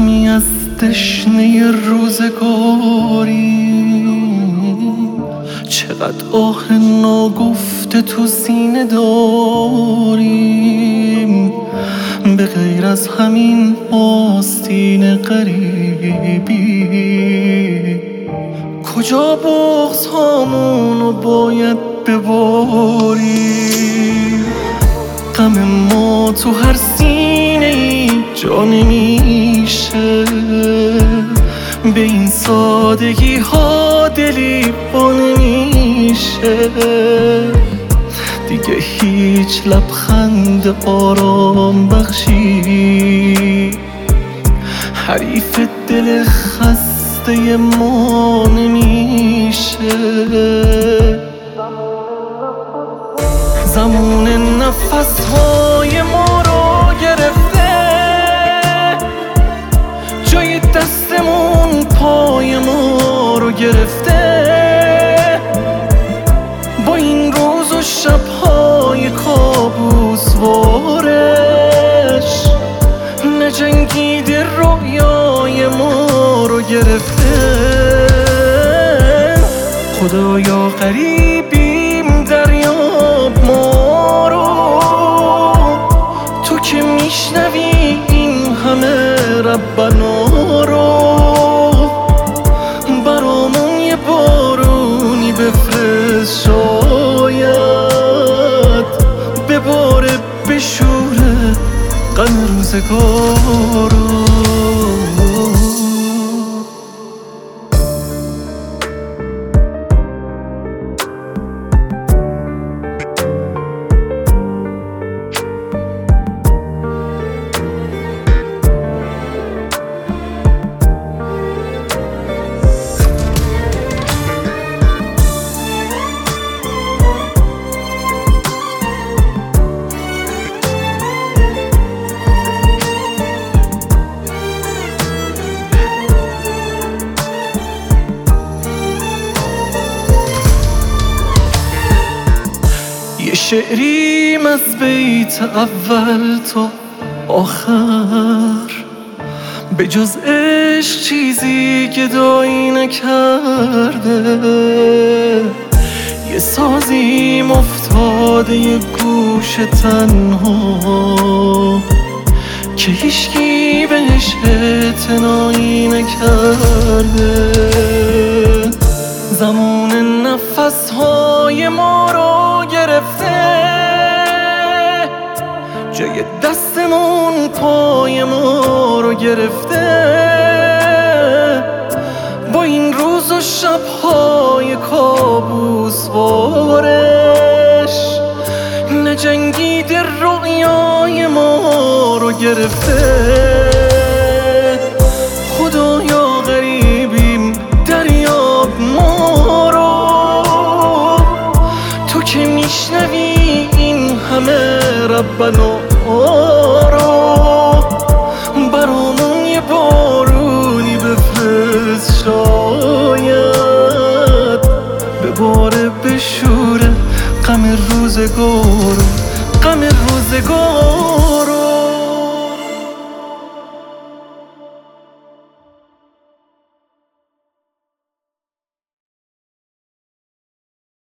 کمی از تشنه روزگاریم، چقدر آه ناگفته تو سینه داریم. به غیر از همین آستین غریبی، کجا بغض هامونو باید بباریم؟ غم ما تو هر سینه ای جا نمیشه، به این سادگی ها دلی با نمیشه. دیگه هیچ لبخند آرام بخشی حریف دل خسته ما نمیشه. زمان نفس‌های ما رو گرفته، جای دستمون پای ما رو گرفته. با این روز و شب‌های کابوسوارش نجنگیده رویای ما رو گرفته. خدایا غریبیم دریاب ما رو، تو که میشنوی این همه ربنا رو. برامون یه بارونی بفرست، شاید بباره بشوره غم روزگار رو. یه شعریم از بیت اول تا آخر، به جز عشق چیزی گدایی نکرده. یه سازیم افتاده یه گوش تنها که هیچکی بهش اعتنایی نکرده. زمان نفس‌های ما رو گرفته، جای دستمون پای ما رو گرفته. با این روز و شب‌های کابوسوارش نجنگیده رویای ما رو گرفته. خدایا غریبیم دریاب ما رو، تو که میشنوی این همه ربنا رو. برامون یه بارونی بفرست، شاید بباره بشوره غم روزگار، غم روزگار.